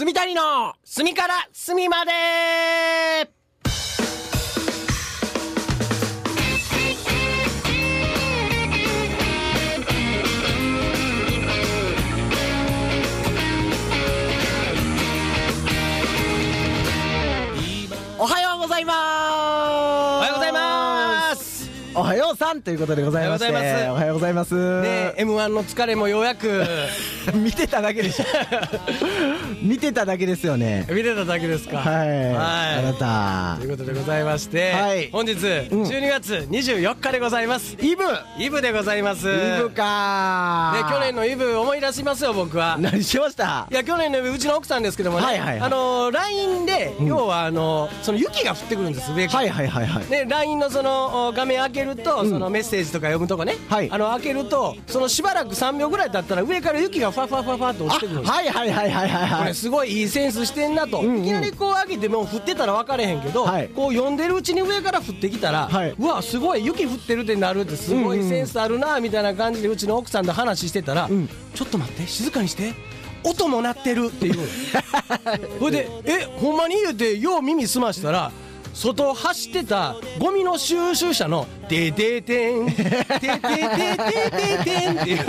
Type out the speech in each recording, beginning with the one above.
住谷の隅から隅まで。 おはようございます。 おはようございます。 おはようさんということでございまして、おはようございます。 ねえ、M1 の疲れもようやく見てただけでしょ見てただけですよね。 見てただけですか。 はい、 はい、 あなたということでございまして、 はい、 本日12月24日でございます。 イブでございます。 イブかね、去年のイブ思い出しますよ僕は。 何してました？ いや、去年のイブうちの奥さんですけどもね、 はいはいはい、 LINE で、要はその雪が降ってくるんです上から。 はいはいはいはい。 で LINE のその画面開けると、そのメッセージとか読むとかね、 はい、 開けるとそのしばらく3秒ぐらい経ったら上から雪がファファファファって落ちてくるんです。 はいはいはいはいはい。 これすごいいいセンスしてんなと、いきなりこう開けても降ってたら分かれへんけど、 はい、 こう読んでるうちに上から降ってきたら、はい、うわすごい雪降ってるってなるって、すごいセンスあるなみたいな感じでうちの奥さんと話してたら、ちょっと待って静かにして音も鳴ってるっていうそれでほんまに言うてよう耳澄ましたら、外を走ってたゴミの収集車のテテテンテテテテテテンっていう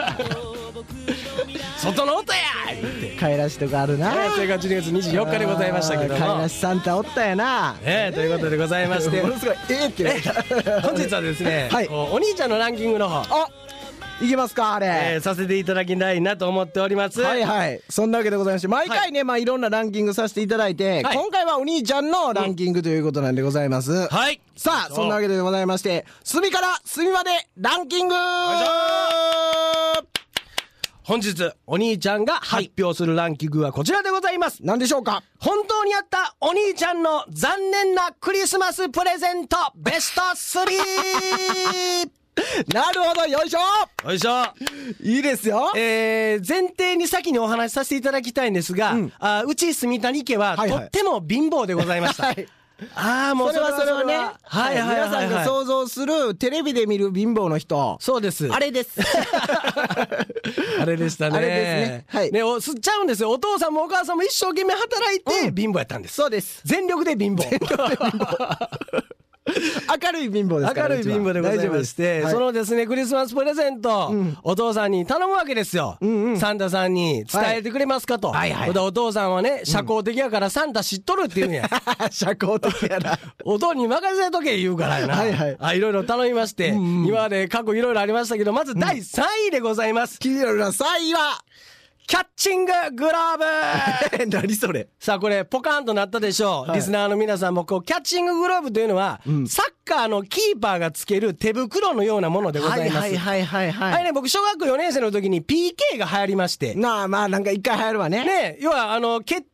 外の音や言って帰らしとかあるな。 それが12月24日でございましたけども、 帰らしサンタおったやな。 ということでございましてものすごいって言われた本日はですね、 はい、 お兄ちゃんのランキングの方いけますかあれ、 させていただきたいなと思っております。 はいはい、そんなわけでございまして、毎回ね、いろんなランキングさせていただいて、今回はお兄ちゃんのランキングということなんでございます。 はい、 さあそんなわけでございまして、隅から隅までランキング。 本日お兄ちゃんが発表するランキングはこちらでございます。 何でしょうか？ 本当にあったお兄ちゃんの残念なクリスマスプレゼントベスト3 なるほど、よいしょよいしょ。 いいですよ。 前提に先にお話しさせていただきたいんですが、うち住谷家はとっても貧乏でございました。もうそれはね、 皆さんが想像するテレビで見る貧乏の人、 そうです、 あれですあれでしたね。 あれですね。はい。 ね、吸っちゃうんですよ。お父さんもお母さんも一生懸命働いて貧乏やったんです。 そうです。 全力で貧乏。 明るい貧乏ですから。 明るい貧乏でございまして、そのですねクリスマスプレゼント、お父さんに頼むわけですよ。サンタさんに伝えてくれますかと。お父さんはね、社交的やからサンタ知っとるって言うんや。 社交的やな。 お父に任せとけ言うからやな。いろいろ頼みまして、今まで過去いろいろありましたけど、まず第3位でございます。 気になるな。3位はキャッチンググローブ何それ。 さあこれポカーンとなったでしょう、リスナーの皆さんも。こうキャッチンググローブというのは、サッカーのキーパーがつける手袋のようなものでございます。はいね、僕小学校4年生の時に PK が流行りまして、 なんか一回流行るわね。 ね、要は蹴って、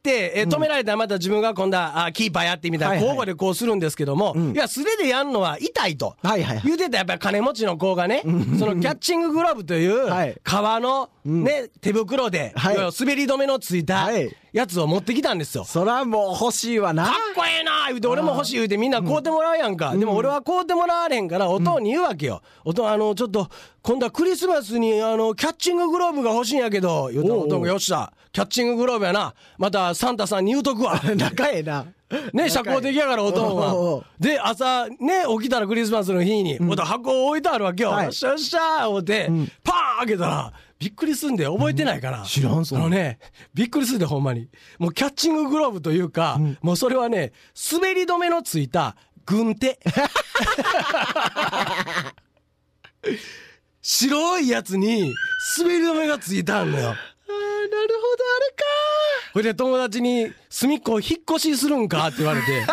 止められたらまた自分が今度はキーパーやってみたいな、交互でこうするんですけども、いや素手でやんのは痛いと言うてた。やっぱり金持ちの子がね、そのキャッチンググローブという革のね、手袋で滑り止めのついたやつを持ってきたんですよ。 そらもう欲しいわな。 かっこええな言うて、俺も欲しい言うてみんな買うてもらうやんか。でも俺は買うてもらわれへんから、お父に言うわけよ。お父ちょっと今度はクリスマスにキャッチンググローブが欲しいんやけど言うたら、お父がよっしゃキャッチンググローブやな、またサンタさんに言うとくわ。 仲ええなね、社交的やからお父は。で朝ね起きたらクリスマスの日にまた箱置いてあるわけよ。よっしゃよっしゃ思ってパーン開けたらびっくりすんで、覚えてないから。 知らんそのね、びっくりすんでほんまに。もうキャッチンググローブというか、もうそれはね、滑り止めのついた軍手。白いやつに滑り止めがついたんだよ。 なるほど、あれか。 これで友達に隅っこ引っ越しするんかって言われて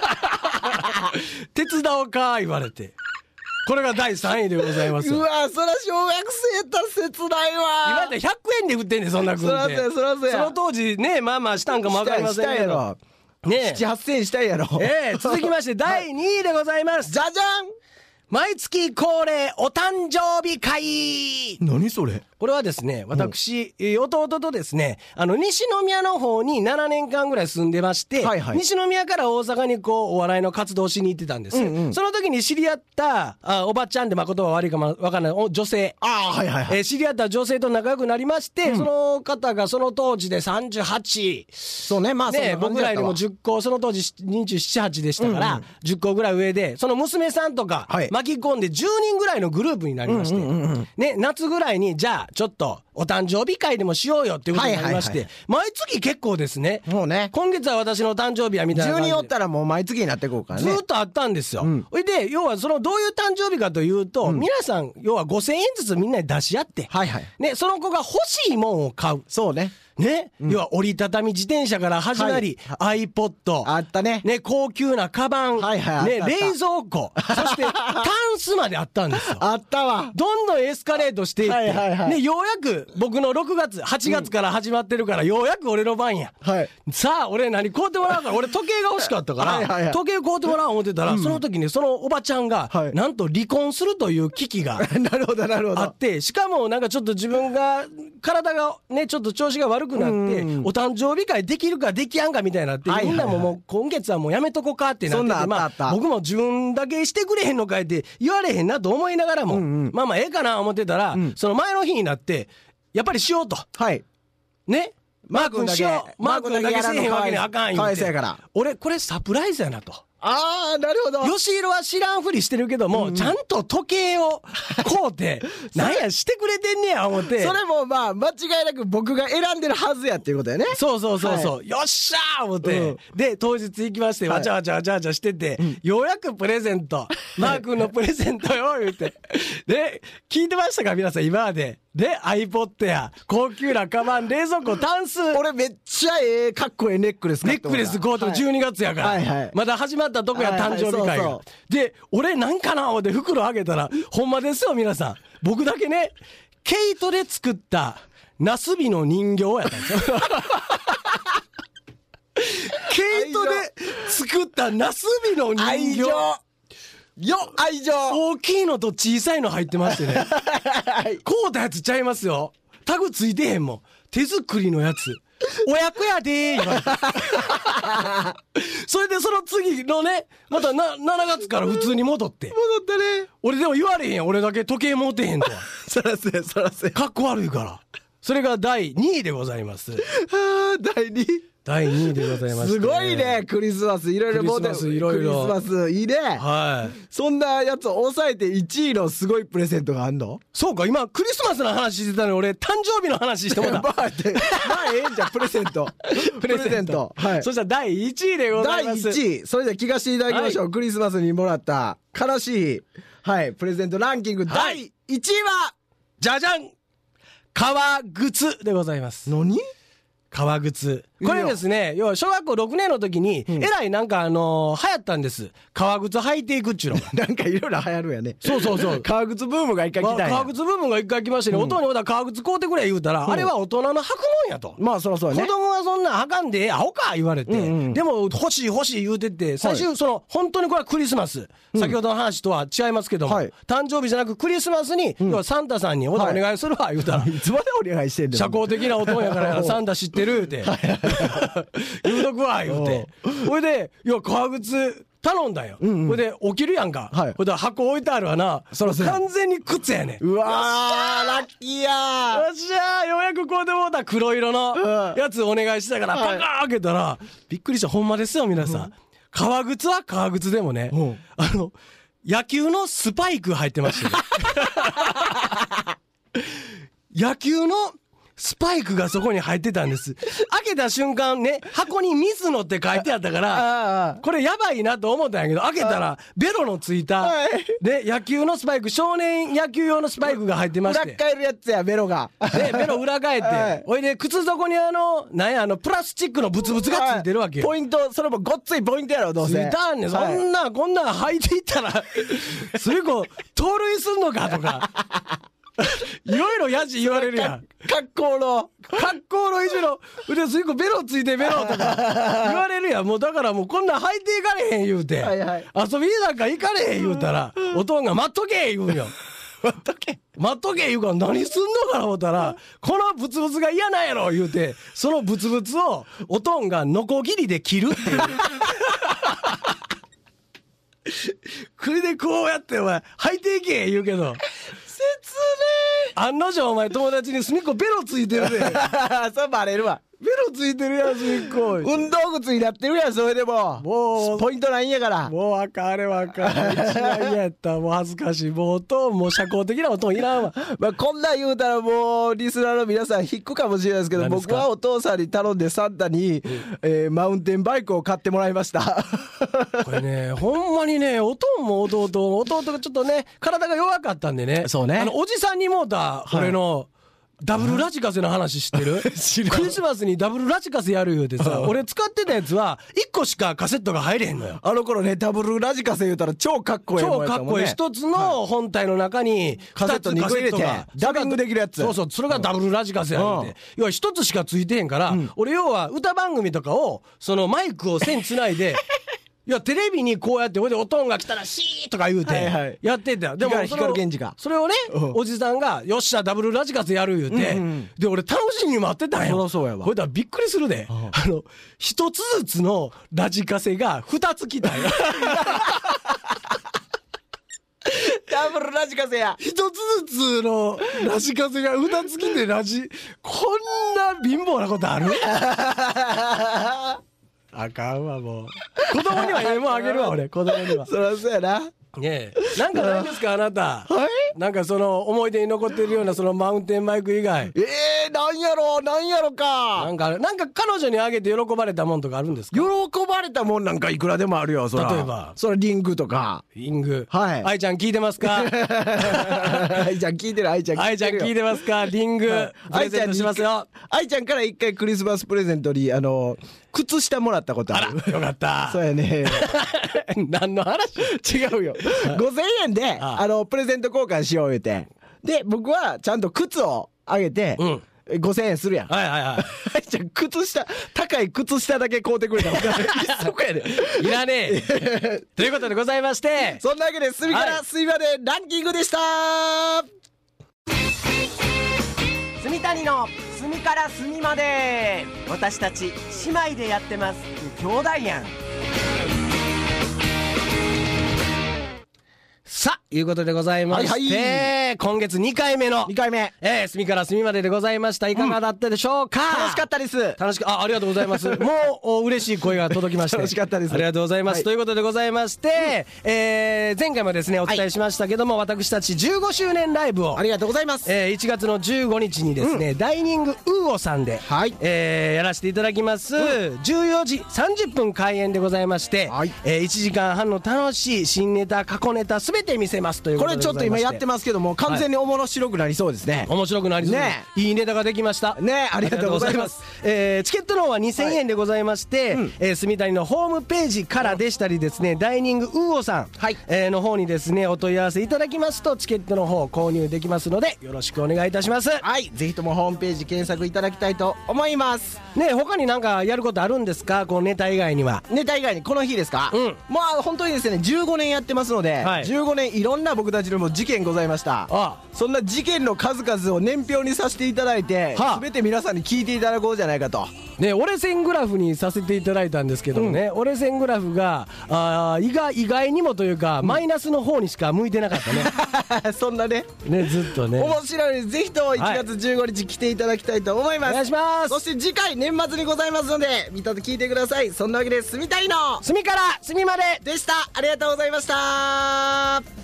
手伝おうか言われて、これが第3位でございます。 うわ、そら小学生やったら切ないわ。 今って100円で売ってんねん、そんな軍手。その当時ね、まあまあしたんかもわかりませんけどね、 7、8千したいやろ。 続きまして第2位でございます。 じゃじゃん。 毎月恒例お誕生日会。 何それ。 これはですね、私、弟とですね、西宮の方に7年間ぐらい住んでまして、はいはい、西宮から大阪にこうお笑いの活動をしに行ってたんです、その時に知り合ったおばちゃんで、まあ、言葉悪いかもわからない女性、はいはいはい、知り合った女性と仲良くなりまして、その方がその当時で38、 そうね、まあね、僕らよりも10個、その当時27、8でしたから、10個ぐらい上で、その娘さんとか巻き込んで10人ぐらいのグループになりまして、ね、夏ぐらいにじゃあちょっとお誕生日会でもしようよっていうことになりまして、毎月結構ですね、もうね、今月は私の誕生日やみたいな感じで 10人おったらもう毎月になっていこうからね、 ずっとあったんですよ。それで要はそのどういう誕生日かというと、皆さん要は5000円ずつみんなに出し合って、ね、その子が欲しいもんを買う。 そうね。 ね、要は折りたたみ自転車から始まり、iPod、 あったね。 ね、高級なカバン、ね、冷蔵庫、そしてタンスまであったんですよ。 あったわ。 どんどんエスカレートしていって、ね、ようやく僕の6月、8月から始まってるから、ようやく俺の番や。さあ、俺何買うてもらうから、俺時計が欲しかったから、時計買うてもらおう思ってたら、その時にそのおばちゃんが、なんと離婚するという危機があって、しかもなんかちょっと自分が、体がね、ちょっと調子が悪くなって、お誕生日会できるかできやんかみたいになって、みんなもう今月はもうやめとこかってなってて、まあ僕も自分だけしてくれへんのかいって言われへんなと思いながらも、まあまあええかな思ってたら、その前の日になってやっぱりしようと、ね、マー君しよう、マー君だけせえへんわけにあかん言うて、俺これサプライズやなと。 ああ、なるほど。 吉弘は知らんふりしてるけども、ちゃんと時計を買うて、なんやしてくれてんねや思って。 それもまあ、間違いなく僕が選んでるはずやっていうことやね。 そうそうそうそう。よっしゃー思って。で、当日行きまして、わちゃわちゃわちゃわちゃしてて、ようやくプレゼント、マー君のプレゼントよ、言うて。で、聞いてましたか皆さん、今まで。で、iPod や、高級なカバン、冷蔵庫、タンス。 俺めっちゃかっこええネックレス買った。 ネックレス買うと12月やから。まだ始まったとこや、誕生日会が。で、俺なんかな思って袋開けたら、ほんまですよ、皆さん。僕だけね、毛糸で作ったナスビの人形やったんですよ。毛糸で作ったナスビの人形。 愛情大きいのと小さいの入ってましてね。こうたやつちゃいますよ。タグついてへんもん。手作りのやつ。親子やでー言われて。それでその次のね、また7月から普通に戻って。 戻ったね。 俺でも言われへんやん。俺だけ時計持てへんとは。 そらせ、そらせ。 かっこ悪いから。それが第2位でございます。 第2位第2位でございます、 すごいね、クリスマスいろいろクリスマスいろいろクリスマスいいね。 はい。 そんなやつを抑えて1位のすごいプレゼントがあんの？ そうか、今クリスマスの話してたのに俺誕生日の話してもらった。 まあええんじゃん、プレゼント。プレゼント。はい。 そしたら第1位でございます。 第1位。それでは聞かせていただきましょう。クリスマスにもらった悲しい、はい、プレゼントランキング第1位は、 じゃじゃん、革靴でございます。 何？ 革靴。これですね、要は小学校6年の時に、えらいなんか流行ったんです。革靴履いていくっちゅうのが。 なんかいろいろ流行るやね。 そうそうそう。 革靴ブームが一回来たんや。 革靴ブームが一回来ましてね、弟にほら革靴買うてくれ言うたら、あれは大人の履くもんやと。 まあそらそうやね。 子供はそんなん履かんで、アホか言われて。でも欲しい欲しい言うてて、最終本当にこれはクリスマス。先ほどの話とは違いますけども、誕生日じゃなくクリスマスに、要はサンタさんにお願いするわ言うたら。 いつまでお願いしてんの？ 社交的な男やからサンタ知ってるって。言うとくわ言うて、ほいで革靴頼んだよ。ほいで起きるやんか。ほいで箱置いてあるわな。完全に靴やねん。 うわー、ラッキーやー。よっしゃー、ようやくこうでもうた黒色のやつお願いしたから、パカー開けたらびっくりした。ほんまですよ皆さん。革靴は革靴でもね、野球のスパイク入ってましたね。野球のスパイクがそこに入ってたんです。開けた瞬間ね、箱に水野って書いてあったから、これやばいなと思ったんやけど、開けたらベロのついた、で、野球のスパイク、少年野球用のスパイクが入ってまして。 裏返るやつや、ベロが。 で、ベロ裏返って、おいで、靴底になんや、プラスチックのブツブツがついてるわけよ。 ポイント、それもごっついポイントやろ、どうせ。 ついたんねん、こんなん履いていったら、それこう、盗塁すんのかとか。いろいろやじ言われるやん。 格好の以上の腕すいこベロついてベロとか言われるやん。もうだからもうこんなん履いていかれへん言うて、遊びなんか行かれへん言うたら、おとんが待っとけ言うんよ。 待っとけ言うから何すんのかな思ったら、このブツブツが嫌なんやろ言うて、そのブツブツをおとんがノコギリで切るっていう。これでこうやってお前履いていけ言うけど、案の定お前友達に隅っこベロついてるで。 そうバレるわ。 ベロついてるやん隅っこ。 運動靴になってるやん、それでももうポイントないんやから。 もうあかん、あれはあかん。一番嫌やった。もう恥ずかしい。もう音もう社交的な音いらんわ。 まあこんなん言うたらもうリスナーの皆さん引くかもしれないですけど、僕はお父さんに頼んでサンタに、マウンテンバイクを買ってもらいました。 これね、ほんまにね、おとんも弟がちょっとね体が弱かったんでね。 そうね。 おじさんにもうた俺のダブルラジカセの話知ってる？クリスマスにダブルラジカセやる言うてさ、俺使ってたやつは1個しかカセットが入れへんのよ。 あの頃ね、ダブルラジカセ言うたら超かっこいいもんやったもんね。 超かっこいい。一つの本体の中にカセット2個入れてダビングできるやつ。 そうそう、それがダブルラジカセや言うて、要は一つしかついてへんから、俺要は歌番組とかをそのマイクを線つないでいやテレビにこうやっておとんが来たらシーとか言うてやってたよ。でも光源氏がそれをね、おじさんがよっしゃダブルラジカセやる言うて、で俺楽しみに待ってたんよ。 そうやわ。 これだびっくりするで、一つずつのラジカセが2つ来たよ。 ダブルラジカセや。 一つずつのラジカセが2つ来てこんな貧乏なことある？あかんわもう。子供にはもうあげるわ俺、子供には。 そりゃそうやな。 ねえ、なんかないですかあなた。 はい。 なんかその思い出に残ってるようなそのマウンテンバイク以外。 なんやろか。 なんか彼女にあげて喜ばれたもんとかあるんですか？ 喜ばれたもんなんかいくらでもあるよ。そら例えばそれリングとか。 リング。 はい。 愛ちゃん聞いてますか？ 愛ちゃん聞いてる。愛ちゃん聞いてますか？リング、プレゼントしますよ。 愛ちゃんから一回クリスマスプレゼントに靴下もらったことある。 あらよかった。 そうやね。 何の話？ 違うよ。5000円でプレゼント交換しよう言うて、で僕はちゃんと靴をあげて、5000円するやん。 はいはいはい。 じゃあ靴下、高い靴下だけ買うてくれたもん。そこやで。 いらねえ。ということでございまして、 そんなわけで隅から隅までランキングでした。 住谷の隅から隅まで。私たち姉妹でやってます。兄弟やん。 さあいうことでございまして、今月2回目の隅から隅まででございました。いかがだったでしょうか？ 楽しかったです。 ありがとうございます。もう嬉しい声が届きまして楽しかったです。 ありがとうございます。ということでございまして、前回もですねお伝えしましたけども、私たち15周年ライブをありがとうございます。 1月の15日にですね、ダイニングウーオさんでやらせていただきます。14時30分開演でございまして、1時間半の楽しい新ネタ過去ネタすべて見せますということでございまして、 これちょっと今やってますけども完全に面白くなりそうですね。 面白くなりそうね。いいネタができましたね。ありがとうございます。 チケットの方は2000円でございまして、住谷のホームページからでしたりですね、ダイニングウーオさんの方にですねお問い合わせいただきますとチケットの方購入できますのでよろしくお願いいたします。 はい、ぜひともホームページ検索いただきたいと思いますね。他になんかやることあるんですか？このネタ以外には。 ネタ以外にこの日ですか？まあ本当にですね15年やってますので、15年いろんな僕たちのも事件ございました。そんな事件の数々を年表にさせていただいて、全て皆さんに聞いていただこうじゃないかと。 ね、折れ線グラフにさせていただいたんですけどもね、折れ線グラフが意外にもというか、マイナスの方にしか向いてなかったね。 そんなねずっとね面白いのでぜひとも1月15日来ていただきたいと思います。 お願いします。 そして次回年末にございますので聞いてください。そんなわけで住谷の隅から隅まででした。ありがとうございました。